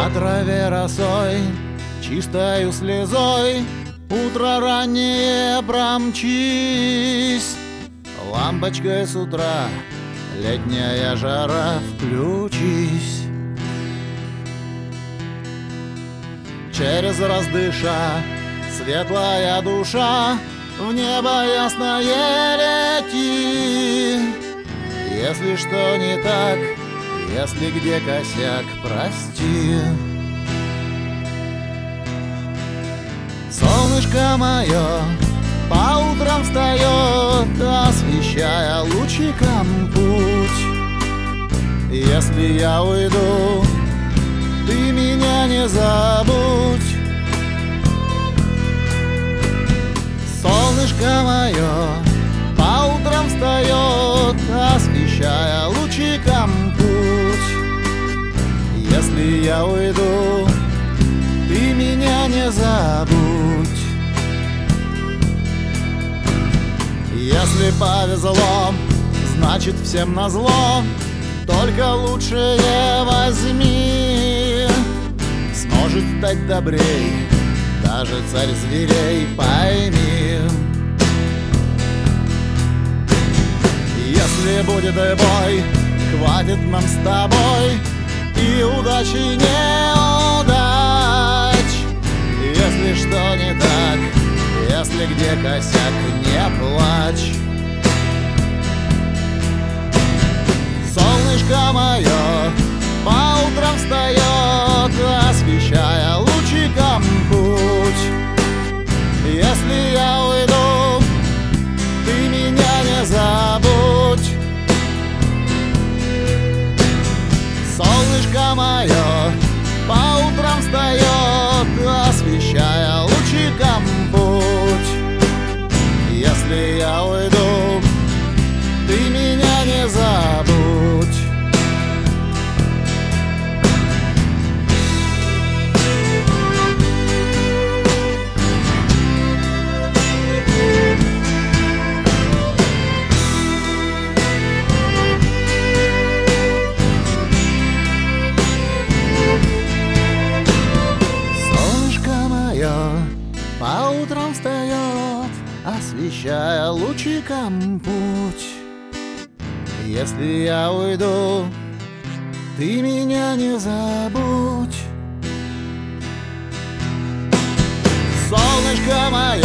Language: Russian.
По траве росой, чистою слезой, утро раннее промчись. Лампочкой с утра летняя жара, включись. Через раздыша светлая душа в небо ясное лети. Если что не так, если где косяк, прости. Солнышко мое по утрам встает, освещая лучиком путь. Если я уйду, ты меня не забудь. Солнышко мое по утрам встает, освещая лучиком путь. Если я уйду, ты меня не забудь. Если повезло, значит всем назло, только лучшее возьми. Сможет стать добрей даже царь зверей, пойми. Если будет бой, хватит нам с тобой и удачи неудач. Если что не так, если где косяк, не плачь. Солнышко мое по утрам встает, освещая лучиком путь. Если я уйду, ты меня не забудь. Солнышко мое по утрам встает, освещая лучиком путь. Если я уйду, ты меня не забудь. По утрам встает, освещая лучиком путь. Если я уйду, ты меня не забудь. Солнышко мое